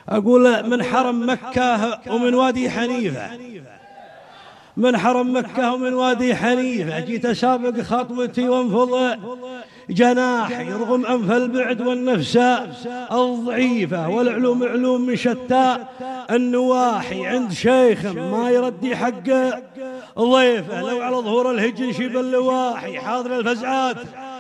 أقول من حرم مكة ومن وادي حنيفة، من حرم مكة ومن وادي حنيفة جيت أسابق خطوتي وانفض جناحي رغم أنف البعد والنفس الضعيفة، والعلوم علوم من شتى النواحي عند شيخ ما يردي حق ضيفه، لو على ظهور الهجن شيب اللواحي حاضر الفزعات.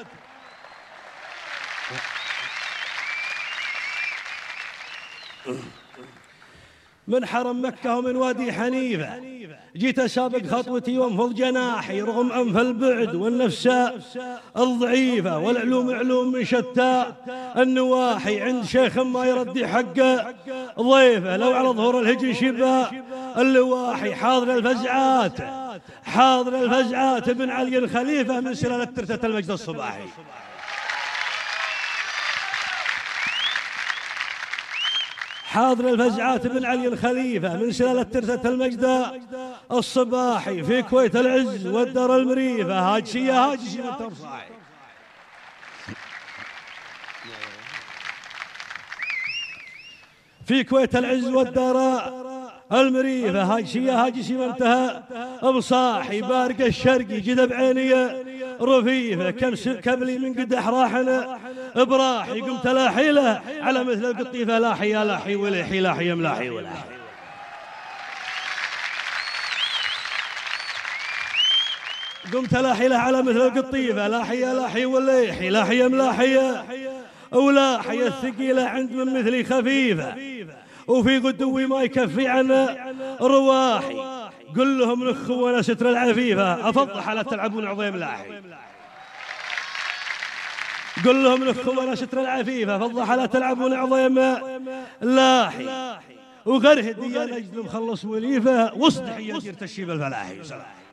من حرم مكة ومن وادي حنيفة جيت أسابق خطوتي وانفض جناحي رغم أنف البعد والنفس الضعيفة، والعلوم علوم من شتى النواحي عند شيخ ما يردي حق ضيفه، لو على ظهور الهجن شبا اللواحي حاضر الفزعات، حاضر الفزعات ابن علي الخليفة من سلالة ترتة المجد الصباحي. حاضر الفزعات بن علي الخليفة من سلالة ترثة المجد الصباحي، في كويت العز والدار المريفة هاجسية هاجسي من ترصاحي. في كويت العز والدار المريفة هاجسية هاجسي من انتهى بصاحي، بارق الشرقي جذب عيني رفيفة، كم كبلي من قدح راحنا براحي، قمت لاحي له على مثل القطيفة لاحي يا لاحي وليحي لاحي يا ملاحي ولاحي. قمت لاحي له على مثل القطيفة لاحي يا لاحي وليحي لاحي يا ملاحي ولاحي، الثقيلة عند من مثلي خفيفة وفي قدوي ما يكفي عن رواحي، قل لهم نخونا ستر العفيفة أفضح لا تلعبون عظيم لاحي، قل لهم نخونا ستر العفيفة أفضح لا تلعبون عظيم لاحي، وغير هدية نجد مخلص وليفة واصدح يا جير تشيب الفلاحي.